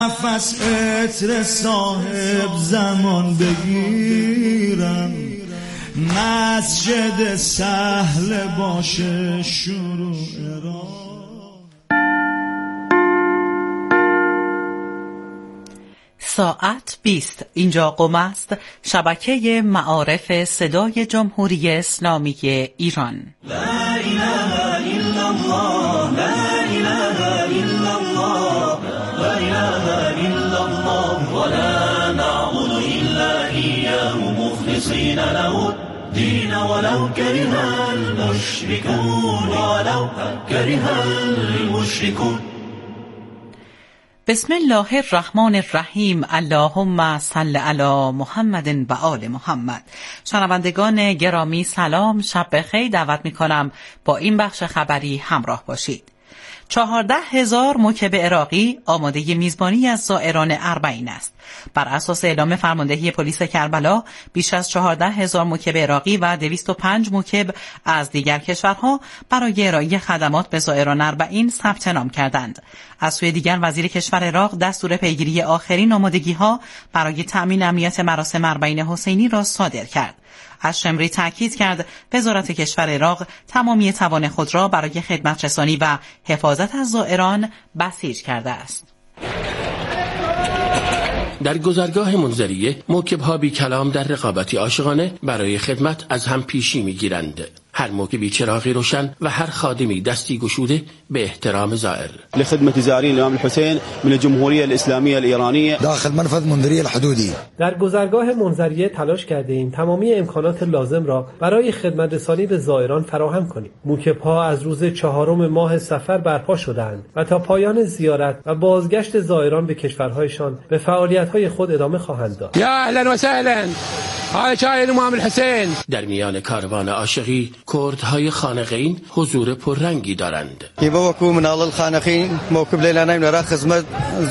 نفس عطر صاحب زمان بگیرم، مسجد سهل باشه شروع راه. ساعت 20 اینجا قم است، شبکه معارف صدای جمهوری اسلامی ایران. لا اله الا الله، لا اله الا الله، لا اله الا الله، ولا نعبد الا اياه مخلصين له الدين ولو كره المشركون، ولو كره المشركون. بسم الله الرحمن الرحیم. اللهم صل علی محمد و آل محمد. شنوندگان گرامی سلام، شب بخیر. دعوت میکنم با این بخش خبری همراه باشید. 14,000 موکب عراقی آماده میزبانی از زائران اربعین است. بر اساس اعلام فرماندهی پلیس کربلا، بیش از 14,000 موکب عراقی و 205 موکب از دیگر کشورها برای ارائه خدمات به زائران اربعین ثبت نام کردند. از سوی دیگر وزیر کشور عراق دستور پیگیری آخرین آمادگی‌ها برای تأمین امنیت مراسم اربعین حسینی را صادر کرد. الشمری تاکید کرد وزارت کشور عراق تمامی توان خود را برای خدمت رسانی و حفاظت از زائران بسیج کرده است. در گذرگاه منظریه موکب‌ها بی کلام در رقابتی عاشقانه برای خدمت از هم پیشی می‌گیرند. هر موکبی چراغی روشن و هر خادمی دستی گشوده به احترام زائر. لخدمة زائرين الإمام الحسين من الجمهورية الإسلامية الإيرانية داخل منفذ منظریه الحدودی. در گذرگاه منظریه تلاش کردیم تمامی امکانات لازم را برای خدمت رسانی به زائران فراهم کنیم. موکب‌ها از روز 4 ماه صفر برپا شدند و تا پایان زیارت و بازگشت زائران به کشورهایشان به فعالیت‌های خود ادامه خواهند داد. یا اهلا و سهلا، های شاهد امام الحسین. در میان کاروان عاشقی کردهای خانقین حضور پررنگی دارند. من الخانقین موکب لیلانیم را خدمت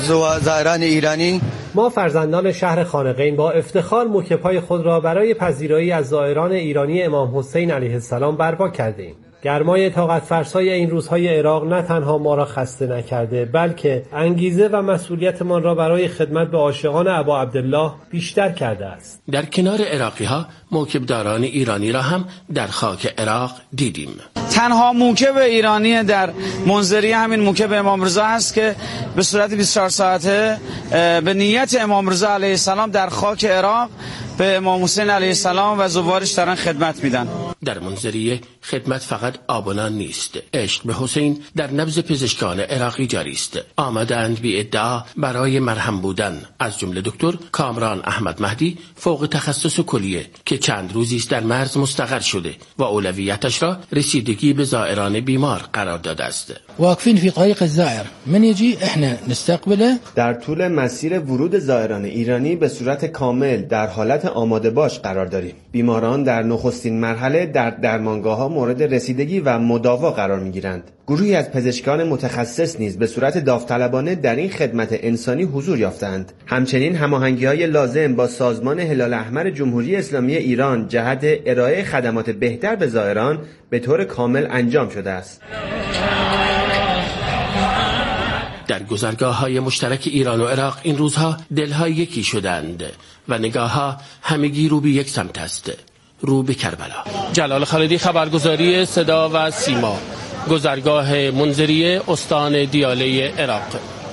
زائران ایرانی. ما فرزندان شهر خانقین با افتخار موکب‌های خود را برای پذیرایی از زائران ایرانی امام حسین علیه السلام برپا کردیم. گرمای طاقت فرسای این روزهای عراق نه تنها ما را خسته نکرده، بلکه انگیزه و مسئولیتمان را برای خدمت به عاشقان ابا عبدالله بیشتر کرده است. در کنار عراقی‌ها موکبداران ایرانی را هم در خاک عراق دیدیم. تنها موکب ایرانی در منظریه همین موکب امام رضا است که به صورت 24 ساعته به نیت امام رضا علیه السلام در خاک عراق به امام حسین علیه السلام و زوارش دارن خدمت میدن. در منظریه خدمت فقط آبونان نیست. عشق به حسین در نبض پزشکان عراقی جاری است. آمدند بی ادعا برای مرهم بودن، از جمله دکتر کامران احمد مهدی فوق تخصص کلیه که چند روزی است در مرز مستقر شده و اولویتش را رسیدگی به زائران بیمار قرار داده است. واقفین فی طریق الزائر، من یجی احنا نستقبله. در طول مسیر ورود زائران ایرانی به صورت کامل در حالت آماده باش قرار داریم. بیماران در نخستین مرحله در درمانگاه‌ها مورد رسیدگی و مداوا قرار می‌گیرند. گروهی از پزشکان متخصص نیز به صورت داوطلبانه در این خدمت انسانی حضور یافتند. همچنین هماهنگی‌های لازم با سازمان هلال احمر جمهوری اسلامی ایران جهت ارائه خدمات بهتر به زائران به طور کامل انجام شده است. در گذرگاه‌های مشترک ایران و عراق این روزها دل‌ها یکی شدند و نگاه‌ها همگی رو به یک سمت است، رو به کربلا. جلال خالدی، خبرگزاری صدا و سیما، گذرگاه منظریه، استان دیاله عراق.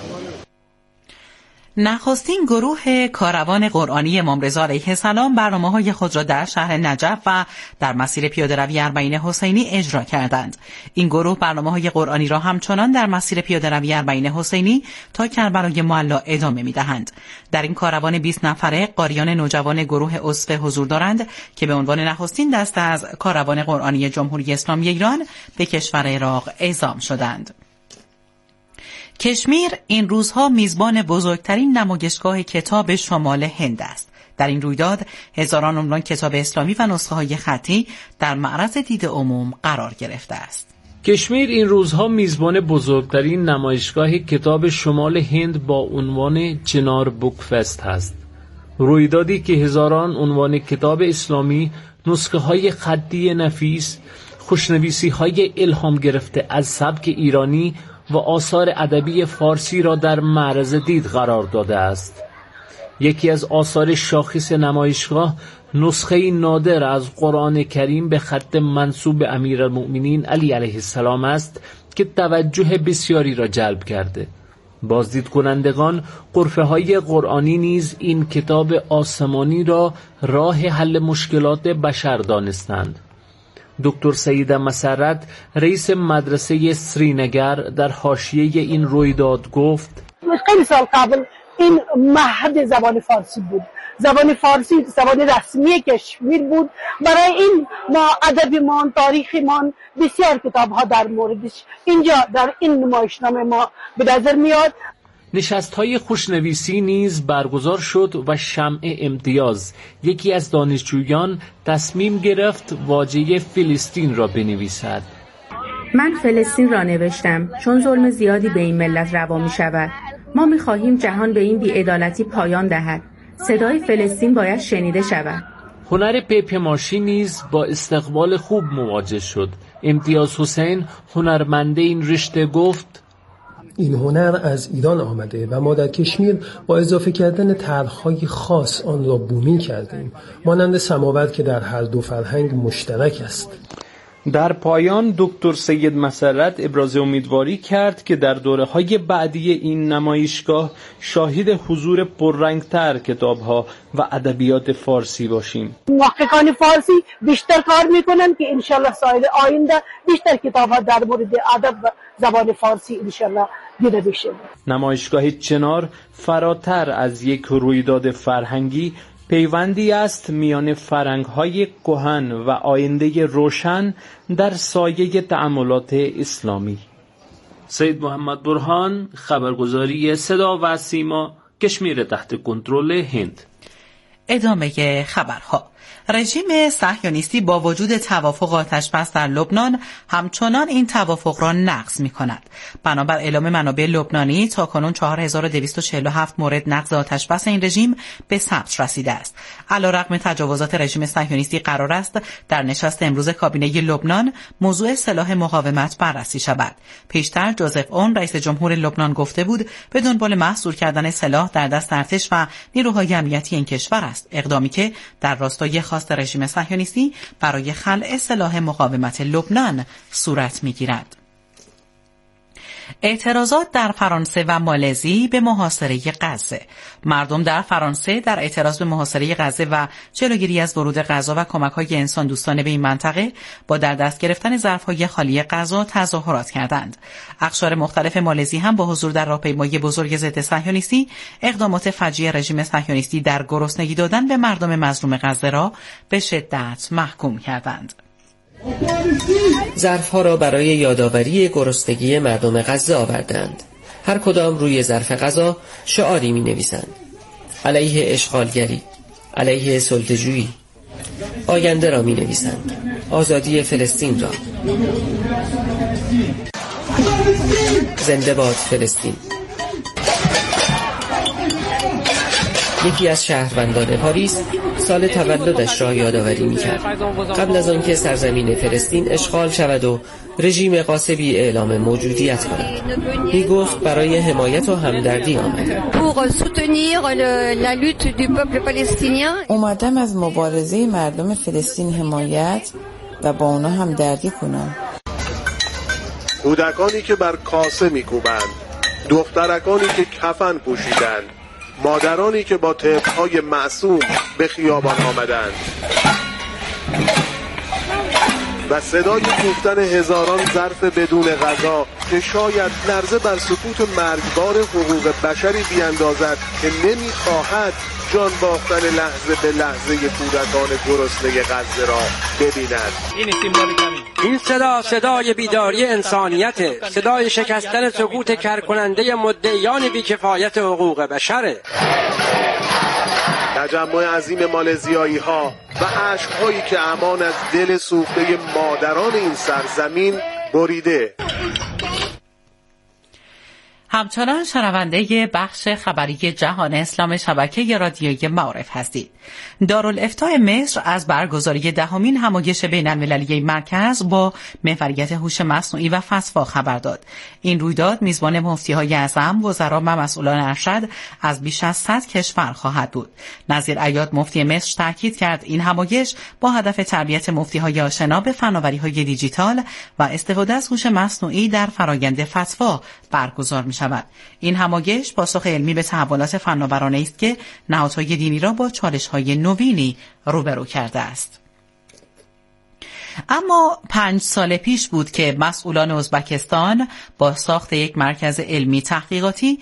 نخستین گروه کاروان قرآنی امام رضا علیه السلام برنامه‌های خود را در شهر نجف و در مسیر پیاده‌روی اربعین حسینی اجرا کردند. این گروه برنامه‌های قرآنی را همچنان در مسیر پیاده‌روی اربعین حسینی تا کربلای معلی ادامه می‌دهند. در این کاروان 20 نفره قاریان نوجوان گروه اسوه حضور دارند که به عنوان نخستین دسته از کاروان قرآنی جمهوری اسلامی ایران به کشور عراق اعزام شدند. کشمیر این روزها میزبان بزرگترین نمایشگاه کتاب شمال هند است. در این رویداد هزاران عنوان کتاب اسلامی و نسخه‌های خطی در معرض دید عموم قرار گرفته است. کشمیر این روزها میزبان بزرگترین نمایشگاه کتاب شمال هند با عنوان چنار بوک فست است. رویدادی که هزاران عنوان کتاب اسلامی، نسخه‌های خطی نفیس، خوشنویسی‌های الهام گرفته از سبک ایرانی، و آثار ادبی فارسی را در معرض دید قرار داده است. یکی از آثار شاخص نمایشگاه نسخه نادر از قرآن کریم به خط منسوب امیرالمؤمنین علی علیه السلام است که توجه بسیاری را جلب کرده. بازدید کنندگان غرفه های قرآنی نیز این کتاب آسمانی را راه حل مشکلات بشر دانستند. دکتر سید مسرت رئیس مدرسه سرینگر در حاشیه این رویداد گفت: خیلی سال قبل این معهد زبان فارسی بود. زبان فارسی زبان رسمی کشمیر بود. برای این ما ادبیمان، تاریخیمان بسیار کتاب ها در موردش اینجا در این نمایشنامه ما به نظر میاد. نشست‌های خوشنویسی نیز برگزار شد و شمع امتیاز، یکی از دانشجویان، تصمیم گرفت واژه فلسطین را بنویسد. من فلسطین را نوشتم چون ظلم زیادی به این ملت روا می شود. ما می خواهیم جهان به این بی‌عدالتی پایان دهد. صدای فلسطین باید شنیده شود. هنر پیپماشی نیز با استقبال خوب مواجه شد. امتیاز حسین، هنرمنده این رشته، گفت: این هنر از ایران آمده و ما در کشمیر با اضافه کردن طرح‌های خاص آن را بومی کردیم، مانند سماور که در هر دو فرهنگ مشترک است. در پایان دکتر سید مسرت ابراز امیدواری کرد که در دوره‌های بعدی این نمایشگاه شاهد حضور پررنگ‌تر کتاب‌ها و ادبیات فارسی باشیم. محققان فارسی بیشتر کار می‌کنند که انشالله سال آینده بیشتر کتاب‌ها در مورد ادب و زبان فارسی انشالله دیده بشه. نمایشگاه چنار فراتر از یک رویداد فرهنگی پیوندی است میان فرهنگ‌های کهن و آینده روشن در سایه تأملات اسلامی. سید محمد برهان، خبرگزاری صدا و سیما، کشمیر تحت کنترل هند. ادامه خبرها. رژیم صهیونیستی با وجود توافق آتش‌بس در لبنان همچنان این توافق را نقض می‌کند. بنابر اعلام منابع لبنانی تاکنون 4247 مورد نقض آتش‌بس این رژیم به ثبت رسیده است. علیرغم تجاوزات رژیم صهیونیستی قرار است در نشست امروز کابینه لبنان موضوع سلاح مقاومت بررسی شود. پیشتر جوزف اون رئیس جمهور لبنان گفته بود به دنبال محصور کردن سلاح در دست ارتش و نیروهای امنیتی این کشور است، اقدامی که در راستای خواست رژیم صهیونیستی برای خلع سلاح مقاومت لبنان صورت می‌گیرد. اعتراضات در فرانسه و مالزی به محاصره غزه. مردم در فرانسه در اعتراض به محاصره غزه و جلوگیری از ورود غذا و کمک‌های انسان دوستانه به این منطقه با در دست گرفتن ظرف‌های خالی غذا تظاهرات کردند. اقشار مختلف مالزی هم با حضور در راهپیمایی بزرگ ضد صهیونیستی اقدامات فجیع رژیم صهیونیستی در گرسنگی دادن به مردم مظلوم غزه را به شدت محکوم کردند. ظرف‌ها را برای یادآوری گرسنگی مردم غزه آوردند. هر کدام روی ظرف غذا شعاری می‌نویسند: علیه اشغالگری، علیه سلطه‌جویی. آینده را می‌نویسند: آزادی فلسطین را. زنده باد فلسطین. یکی از شهروندان پاریس سال تولدش را یادآوری می‌کرد، قبل از آنکه سرزمین فلسطین اشغال شود و رژیم غاصبی اعلام موجودیت کند. می‌گفت برای حمایت و همدردی آمده. اومدم از مبارزه مردم فلسطین حمایت و با اونا همدردی کنم. کودکانی که بر کاسه می‌کوبند، دخترکانی که کفن پوشیدند، مادرانی که با طفل‌های معصوم به خیابان آمدند و صدای کوفتن هزاران ظرف بدون غذا که شاید لرزه بر سکوت مرگبار حقوق بشری بیندازد که نمیخواهد جان باختن لحظه به لحظه کودکان گرسنه غزه را ببیند. این صدا صدای بیداری انسانیت، صدای شکستن سکوت کرکننده مدعیان بیکفایت حقوق بشره. تجمع عظیم مالزیایی ها و عشق هایی که امان از دل سوخته مادران این سرزمین بریده. همچنان شنونده بخش خبری جهان اسلام شبکه رادیویی معارف هستید. دارالفتاء مصر از برگزاری دهمین همایش بین‌المللی مرکز با محوریت هوش مصنوعی و فسوا خبر داد. این رویداد میزبان مفتی‌های اعظم، وزرا و مسئولان ارشد از بیش از 100 کشور خواهد بود. نظیر عیاد مفتی مصر تاکید کرد این همایش با هدف تربیت مفتی‌های آشنا به فناوری‌های دیجیتال و استفاده از هوش مصنوعی در فرایند فتوا برگزار می‌شود. این همایش پاسخ علمی به تحولات فناورانه است که نهادهای دینی را با چالش‌های نوینی روبرو کرده است. اما 5 سال پیش بود که مسئولان ازبکستان با ساخت یک مرکز علمی تحقیقاتی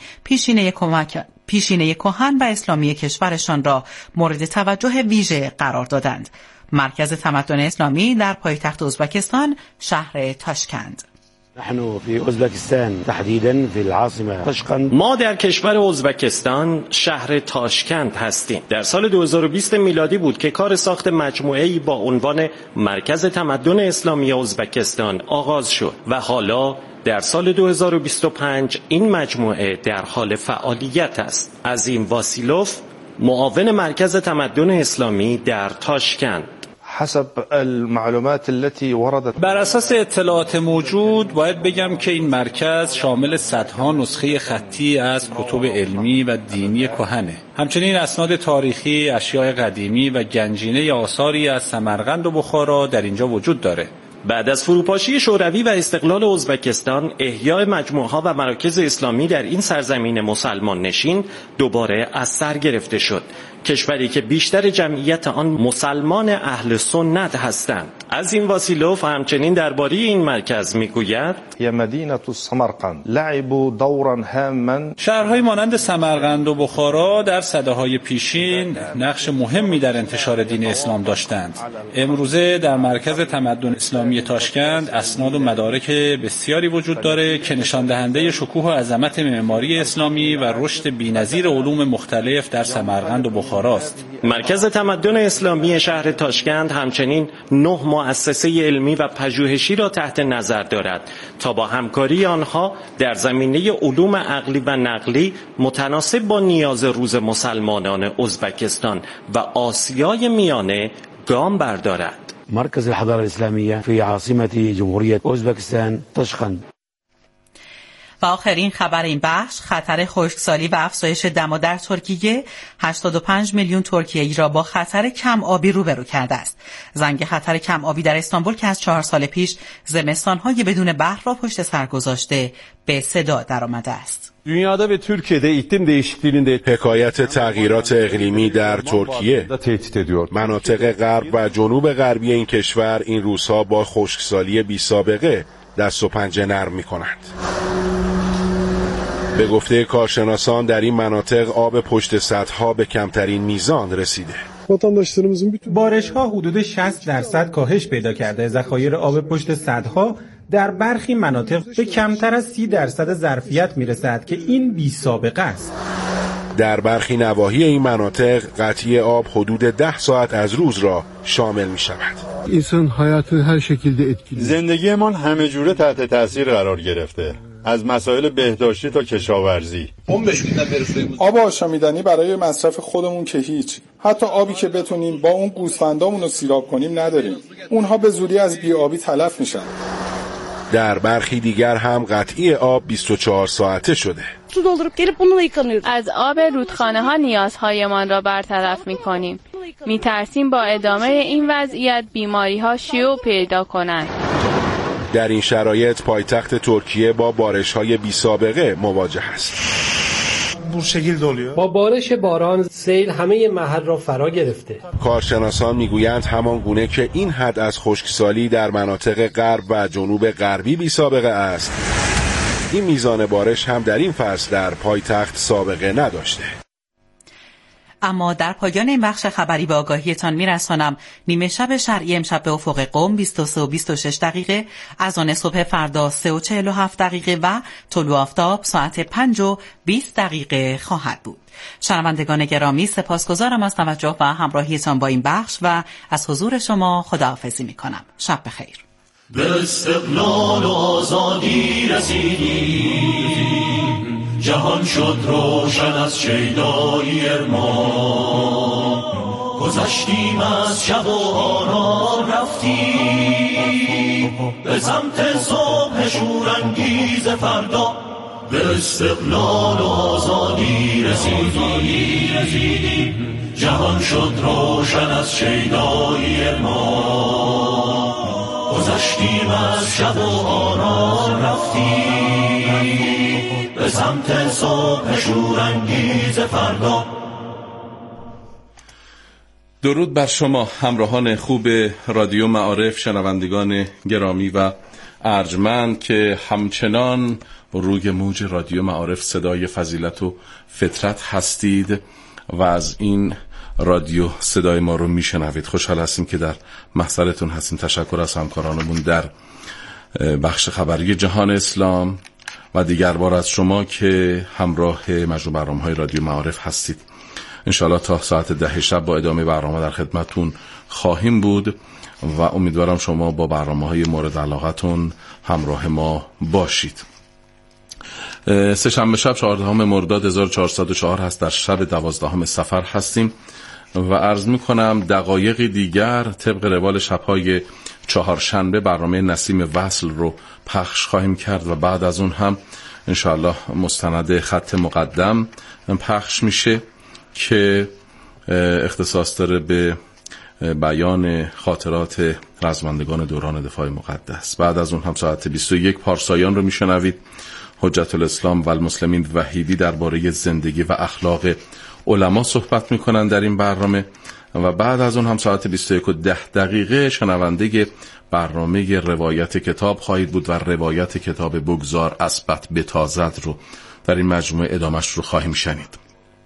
پیشینه کهن و اسلامی کشورشان را مورد توجه ویژه قرار دادند. مرکز تمدن اسلامی در پایتخت ازبکستان شهر تاشکند. نحن في ازبکستان تحديدا في العاصمه تاشکند. ما در کشور ازبکستان شهر تاشکند هستیم. در سال 2020 میلادی بود که کار ساخت مجموعه‌ای با عنوان مرکز تمدن اسلامی ازبکستان آغاز شد و حالا در سال 2025 این مجموعه در حال فعالیت است. عظیم واسیلوف، معاون مرکز تمدن اسلامی در تاشکند: حسب المعلومات التي وردت، بر اساس اطلاعات موجود باید بگم که این مرکز شامل صدها نسخه خطی از کتب علمی و دینی کهنه. همچنین اسناد تاریخی، اشیاء قدیمی و گنجینه آثاری از سمرقند و بخارا در اینجا وجود داره. بعد از فروپاشی شوروی و استقلال ازبکستان، احیای مجموعه‌ها و مراکز اسلامی در این سرزمین مسلمان نشین دوباره از سر گرفته شد. کشوری که بیشتر جمعیت آن مسلمان اهل سنت هستند. از این واسیلوف همچنین درباره این مرکز میگوید: یا مدینه سمرقند لعبوا دورا هاما. شهرهای مانند سمرقند و بخارا در سده‌های پیشین نقش مهمی در انتشار دین اسلام داشتند. امروزه در مرکز تمدن اسلامی تاشکند اسناد و مدارک بسیاری وجود داره که نشان دهنده شکوه و عظمت معماری اسلامی و رشد بی‌نظیر علوم مختلف در سمرقند و بخارا است. مرکز تمدن اسلامی شهر تاشکند همچنین 9 مؤسسه علمی و پژوهشی را تحت نظر دارد تا با همکاری آنها در زمینه علوم عقلی و نقلی متناسب با نیاز روز مسلمانان ازبکستان و آسیای میانه گام بردارد. مرکز الحضاره الاسلامیه فی عاصمه جمهوریت ازبکستان تاشکند. و آخرین خبر این بخش: خطر خشکسالی و افزایش دما در ترکیه 85 میلیون ترکیه‌ای را با خطر کم آبی روبرو کرده است. زنگ خطر کم آبی در استانبول که از 4 سال پیش زمستان‌های بدون برف را پشت سر گذاشته به صدا درآمده است. Dünyada ve Türkiye'de iklim değişikliğinin de حکایت تغییرات اقلیمی در ترکیه. مناطق غرب و جنوب غربی این کشور این روزها با خشکسالی بی سابقه دست و پنجه نرم می‌کنند. به گفته کارشناسان در این مناطق آب پشت سدها به کمترین میزان رسیده. بارش‌ها حدود 60% کاهش پیدا کرده. ذخایر آب پشت سدها در برخی مناطق به کمتر از 30% ظرفیت میرسد که این بی سابقه است. در برخی نواحی این مناطق قطعی آب حدود 10 ساعت از روز را شامل می شود. زندگیمان همه جوره تحت تاثیر قرار گرفته، از مسائل بهداشتی تا کشاورزی. آب آشامیدنی برای مصرف خودمون که هیچ، حتی آبی که بتونیم با اون گوسفندامون رو سیراب کنیم نداریم. اونها به زودی از بی‌آبی تلف میشن. در برخی دیگر هم قطعی آب 24 ساعته شده. از آب رودخانه‌ها نیازهایمان را برطرف می‌کنیم. می‌ترسیم با ادامه این وضعیت بیماری‌ها شیوع پیدا کنند. در این شرایط پایتخت ترکیه با بارش‌های بی‌سابقه مواجه است. با بارش باران سیل همه محل را فرا گرفته. کارشناسان میگویند همان گونه که این حد از خشکسالی در مناطق غرب و جنوب غربی بی سابقه است، این میزان بارش هم در این فصل در پایتخت سابقه نداشته. اما در پایان این بخش خبری به آگاهیتان میرسانم نیمه شب شرعی امشب به افق قم 23 و 26 دقیقه، اذان صبح فردا 3 و 47 دقیقه و طلوع آفتاب ساعت 5 و 20 دقیقه خواهد بود. شنوندگان گرامی، سپاسگزارم از توجه و همراهیتان با این بخش و از حضور شما خداحافظی میکنم. شب بخیر. به استقلال و آزادی رسیدیم، جهان شد روشن از شیدایی ارمان، گذشتیم از شب و آرام رفتیم به سمت صبح شورانگیز فردا، به استقلال و آزادی رسیدیم. جهان شد روشن از شیدایی ارمان، گذشتیم از شب و آرام رفتیم به سمت صبح شورانگیز فردا. درود بر شما همراهان خوب رادیو معارف، شنوندگان گرامی و ارجمند که همچنان روی موج رادیو معارف صدای فضیلت و فطرت هستید و از این رادیو صدای ما رو میشنوید. خوشحال هستیم که در محضرتون هستیم. تشکر از همکارانمون در بخش خبری جهان اسلام و دیگر بار از شما که همراه مجموع برنامه‌های رادیو معارف هستید. انشاءالله تا ساعت 10 شب با ادامه برنامه در خدمتون خواهیم بود و امیدوارم شما با برنامه‌های مورد علاقتون همراه ما باشید. سه‌شنبه شب 14 مرداد 1404 هست، در شب 12 صفر هستیم و عرض می‌کنم دقایقی دیگر طبق روال شب‌های چهارشنبه برنامه نسیم وصل رو پخش خواهیم کرد و بعد از اون هم انشاءالله مستند خط مقدم پخش میشه که اختصاص داره به بیان خاطرات رزمندگان دوران دفاع مقدس. بعد از اون هم ساعت 21 پارسایان رو میشنوید. حجت الاسلام و المسلمین وحیدی درباره زندگی و اخلاق علما صحبت میکنن در این برنامه و بعد از اون هم ساعت 21:10 شنونده برنامه روایت کتاب خواهید بود و روایت کتاب بگذار اسبت بتازد رو در این مجموعه ادامش رو خواهیم شنید.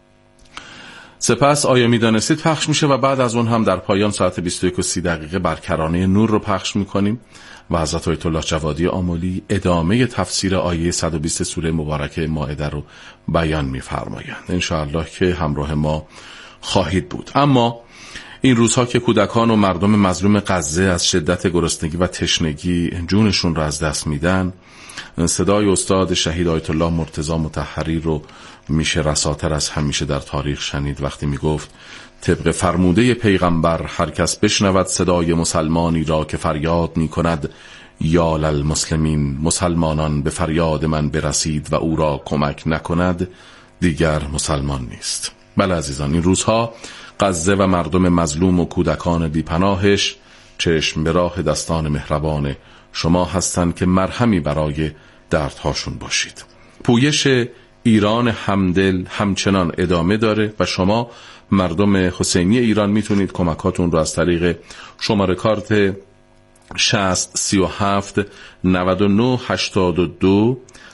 سپس آیا میدانستید پخش میشه و بعد از اون هم در پایان ساعت 21:30 برکرانه نور رو پخش میکنیم و حضرت آیت الله جوادی آملی ادامه تفسیر آیه 120 سوره مبارکه مائده رو بیان میفرمایند. انشاءالله که همراه ما خواهید بود. اما این روزها که کودکان و مردم مظلوم غزه از شدت گرسنگی و تشنگی جونشون رو از دست میدن، صدای استاد شهید آیت الله مرتضی مطهری رو میشه رساتر از همیشه در تاریخ شنید وقتی میگفت طبق فرموده پیغمبر هر کس بشنود صدای مسلمانی را که فریاد میکند یا للمسلمین، مسلمانان به فریاد من برسید و او را کمک نکند دیگر مسلمان نیست. بله عزیزان، این روزها غزه و مردم مظلوم و کودکان بیپناهش چشم به راه دستان مهربان شما هستند که مرهمی برای دردهاشون باشید. پویش ایران همدل همچنان ادامه داره و شما مردم حسینی ایران میتونید کمکاتون رو از طریق شماره کارت 60 37 99 82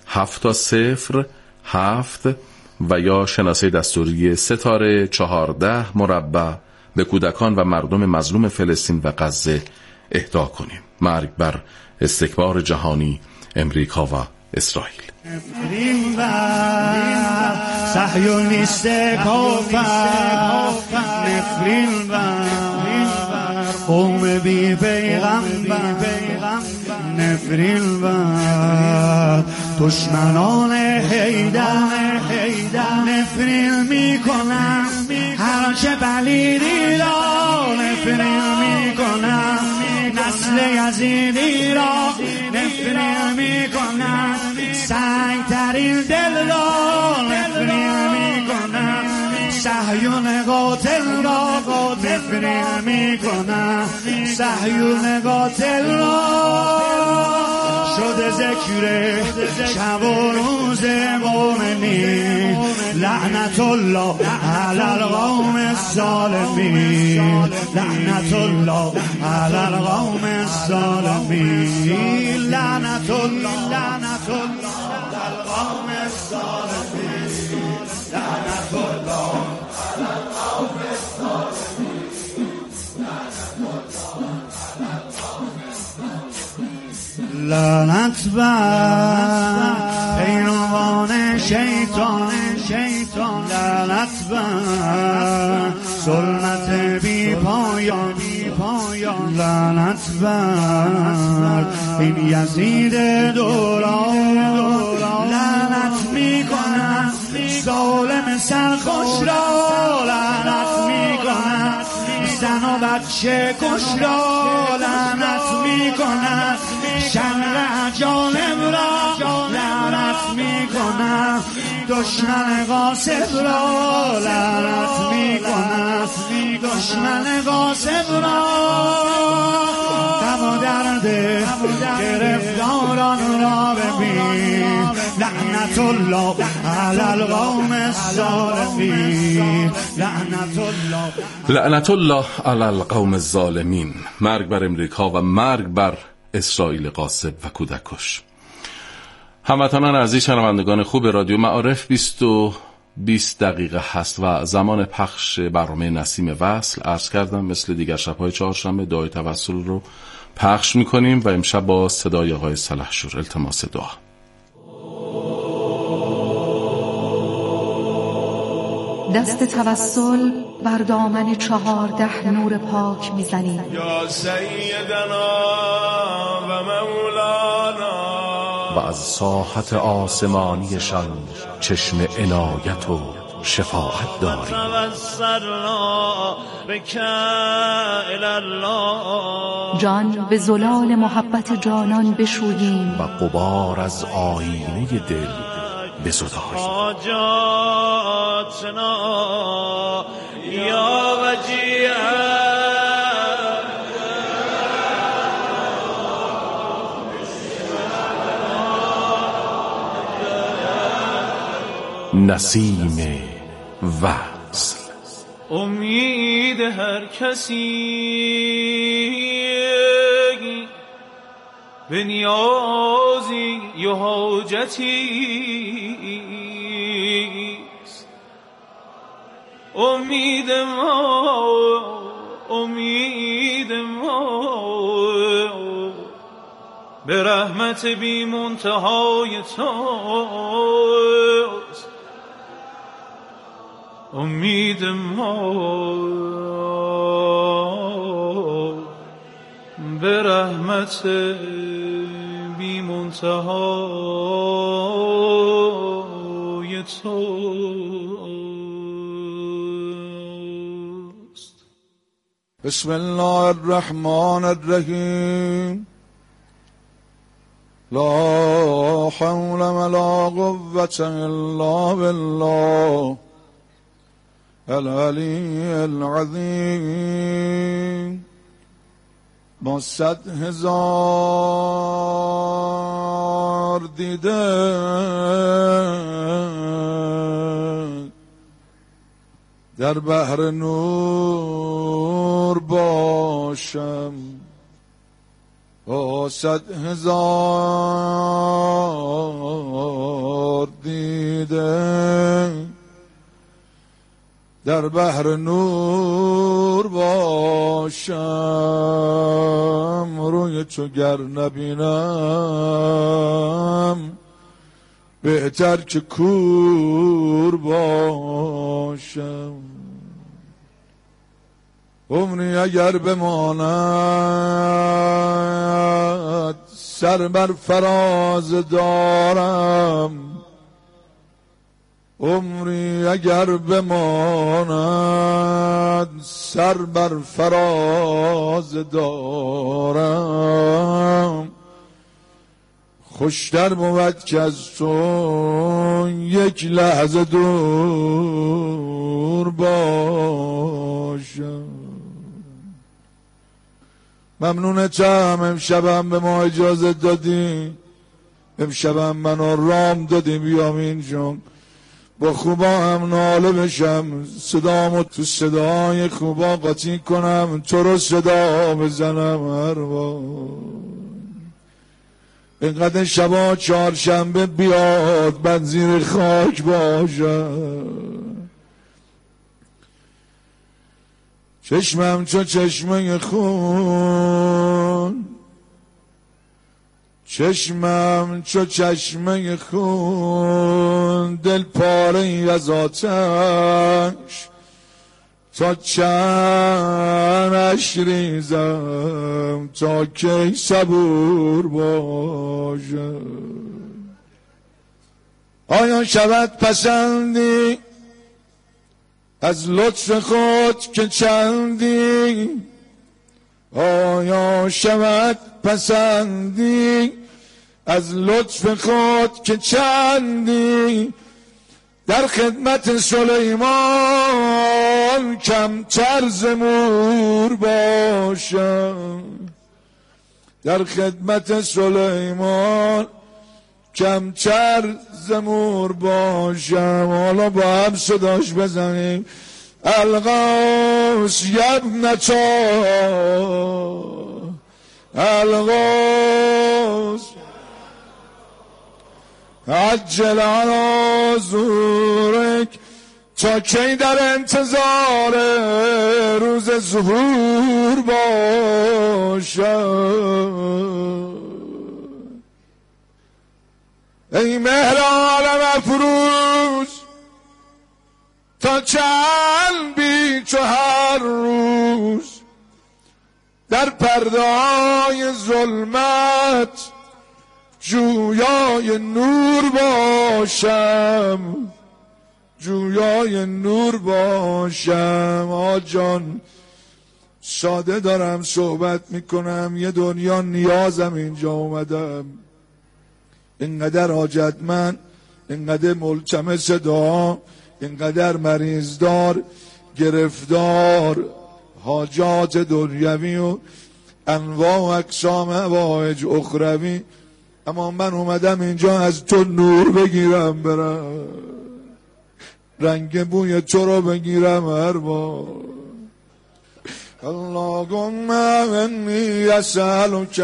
707 و یا شناسه دستوری ستاره 14 مربع به کودکان و مردم مظلوم فلسطین و غزه اهدا کنیم. مرگ بر استکبار جهانی امریکا و اسرائیل. صهیونیست کافر، نفرین بر قوم بی پیغمبر، نفرین بر دشمنان حیدر، نفرین میکنم هر چه پلیدی را، نفرین میکنم نسل یزیدی را، نفرین میکنم سنگترین دل را، نفرین میکنم صهیون قاتل را، نفرین میکنم صهیون قاتل را. شده ذکر شب و روز مومنین، لعنت الله علی القوم الظالمین، لعنت الله علی القوم الظالمین، لعنت الله، لعنت الله علی القوم الظالمین، لعنت الله علی القوم الظالمین، لعنت بر پیروان شیطان، لعنت بر ظلمت بی پایان، لعنت بر این یزید دوران، لعنت میکنم ظالم سرخوش را لعنت میکنم، زن و بچه کش را لعنت میکنم، شر جانب را لعنت میکنم، دشمن غاصب را لعنت میکنم، دشمن غاصب را غم و درد گرفتاران را ببین، لعنت الله علی القوم الظالمین، لعنت الله علی القوم الظالمین. مرگ بر امریکا و مرگ بر اسرائیل غاصب و کودکش. هموطنان عزیز، شنوندگان خوب رادیو معارف، 20 دقیقه هست و زمان پخش برنامه نسیم وصل. عرض کردم مثل دیگر شب‌های چهارشنبه دعای توسل رو پخش می‌کنیم و امشب با صدای آقای سلحشور. التماس دعا. دست توسل بر دامن 14 نور پاک میزنیم. یا سیدنا و مولانا. و از ساحت آسمانیشان چشم عنایت و شفاعت داریم. جان به زلال محبت جانان بشوییم و غبار از آینه دل بزداییم. یا وجیه نسیم وصل. امید هر کسی به نیازی و حاجتی است، امید ما به رحمت بی منتهای توست، امید ما به رحمت بی منتهای توست. بسم الله الرحمن الرحیم. لا حول ولا قوة الا بالله العلی العظیم. با 100,000 دیده در بحر نور باشم، با 100,000 دیده در بحر نور باشم، روی تو گر نبینم بهتر که کور باشم. عمری اگر بماند سر بر فراز دارم، عمری اگر بماند سر بر فراز دارم، خوشتر بود که از تو یک لحظه دور باشم. ممنونتم امشبم به ما اجازه دادی، امشبم منو رام دادی بیام اینجا با خوبا هم ناله بشم، صدامو تو صدای خوبا قاطی کنم، تو رو صدا بزنم هر بار. اینقدر شبا چهارشنبه بیاد من زیر خاک باشم. چشمم چو چشمه خون، چشمم چو چشمه خون، دل پاره ای از آتش، تا چندش ریزم تا کی صبور باشم. آیا شود پسندی از لطف خود که چندی؟ آیا شود پسندی از لطف خود که چندی؟ در خدمت سلیمان کمتر ز مور باشم، در خدمت سلیمان کمتر ز مور باشم. حالا با هم صداش بزنیم. الغوث یبنتا، الغوث عجل علی ظهورک، تا کی در انتظار روز ظهور باشم؟ ای مهر عالم افروز، تا چند بی تو هر روز در پرده‌های ظلمت جویای نور باشم، جویای نور باشم. آجان ساده دارم صحبت میکنم، یه دنیا نیازم اینجا اومدم، اینقدر حاجتمند، اینقدر ملتمس دعا، اینقدر مریضدار، گرفتار حاجات دنیوی و انواع و اقسام حوائج اخروی، اما من اومدم اینجا از تو نور بگیرم، برم رنگ بوی تو رو بگیرم هر بار. اللهم انی اسألک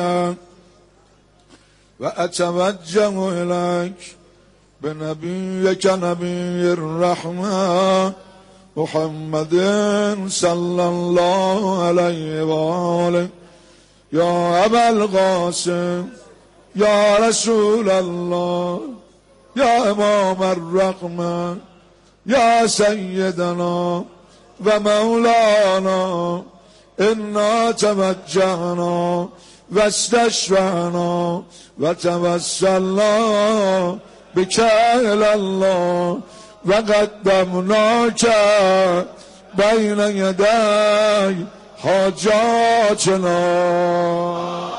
و اتوجه الیک بنبیک نبی الرحمه محمد صلی الله علیه و آله. یا ابا القاسم، یا رسول الله، یا امام الرحمه، یا سیدنا و مولانا، انا توجهنا و استشفعنا و توسلنا بک الی الله و قدمناک بین یدی حاجاتنا.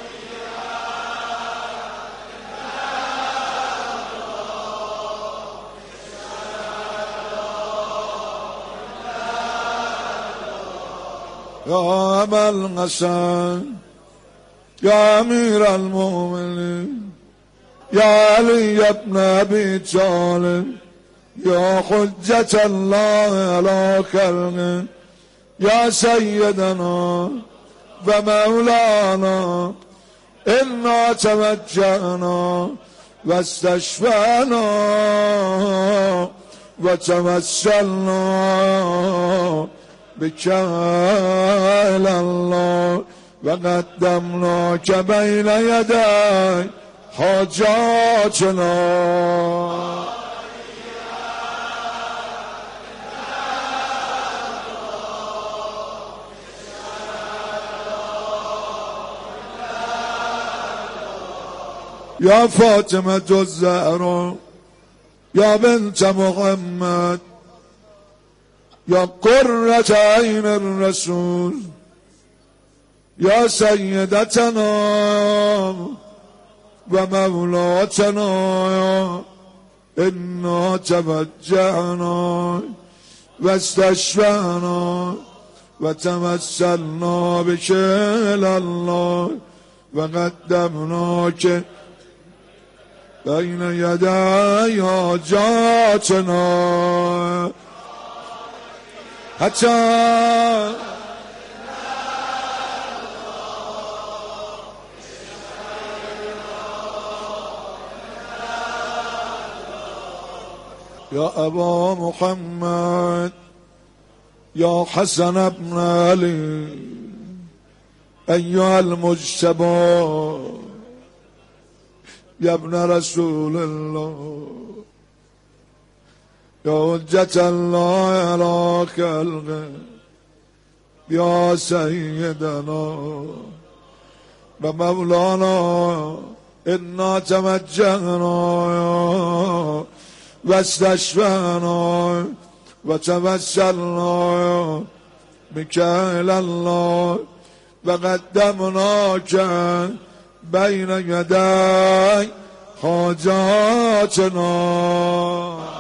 یا ابا الحسن، یا امیر المؤمنین، یا علی ابن ابی طالب، یا حجت الله علی خلقه، یا سیدنا و مولانا، انا توجهنا و استشفعنا و توسلنا بک الی الله و قدمناک بین یدی حاجاتنا. یا فاطمه الزهرا، یا بنت محمد، یا قرة عین الرسول، یا سیدتنا و مولاتنا، انا توجهنا و استشفعنا و توسلنا بک الی الله و قدمناک بین یدی حاجاتنا. حتی یا ابا محمد، یا حسن ابن علی، ایها المجتبی، یا ابن رسول الله، یا حجت الله علی خلقه، یا سیدنا و مولانا، انا توجهنا و استشفعنا و توسلنا بك الی الله و قدمناک بین یدی حاجاتنا.